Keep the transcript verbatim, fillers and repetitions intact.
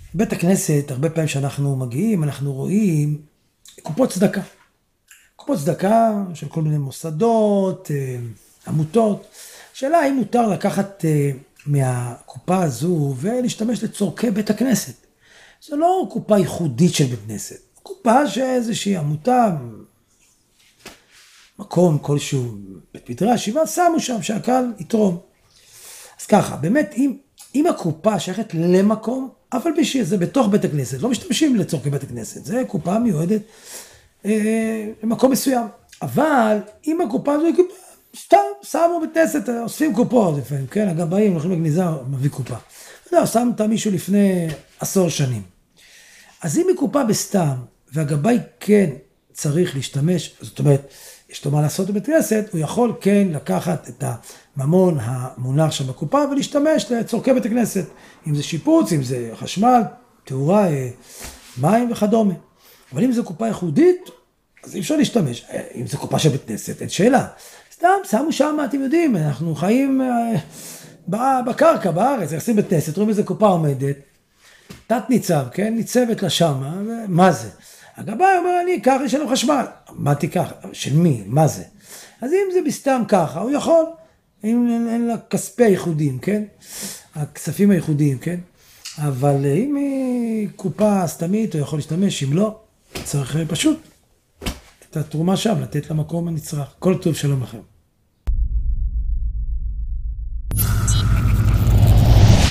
בית הכנסת, הרבה פעמים שאנחנו מגיעים, אנחנו רואים קופות צדקה. קופות צדקה של כל מיני מוסדות, עמותות. השאלה האם מותר לקחת מהקופה הזו ולהשתמש לצורכי בית הכנסת. זו לא קופה ייחודית של בית כנסת. קופה שאיזושהי עמותה, מקום כלשהו, בית מדרש, ישיבה, שמו שם שהקהל יתרום. אז ככה, באמת, אם, אם הקופה שייכת למקום, אבל בשביל זה בתוך בית הכנסת, לא משתמשים לצורכי בית הכנסת, זה קופה מיועדת אה, למקום מסוים. אבל אם הקופה הזו היא קופה, סתם, שמו בית כנסת, אוספים קופות לפעמים, כן, הגבאים הולכים לגניזה, מביא קופה. אתה יודע, שמת מישהו לפני עשור שנים. אז אם היא קופה בסתם, והגבאי כן צריך להשתמש, זאת אומרת, יש לו מה לעשות בבית כנסת, הוא יכול כן לקחת את הממון המונח שם בקופה ולהשתמש לצורכי בית הכנסת. אם זה שיפוץ, אם זה חשמל, תאורה, מים וכדומה. אבל אם זו קופה ייחודית, אז אי אפשר להשתמש. אם זו קופה של בית כנסת, אין שאלה. סתם, שמו שם, אתם יודעים, אנחנו חיים בקרקע, בארץ, נכנסים בית כנסת, רואים איזה קופה עומדת, תת ניצב, כן? ניצבת לה שמה, מה זה? הגבאי אומר, אני אקח, יש לנו חשמל. מה תיקח? של מי? מה זה? אז אם זה בסתם ככה, הוא יכול, אם אין לה כספי הייחודיים, כן? הכספים הייחודיים, כן? אבל אם היא קופה סתמית, הוא יכול להשתמש, אם לא, צריך פשוט את התרומה שם, לתת למקום הנצרך. כל טוב, שלום לכם.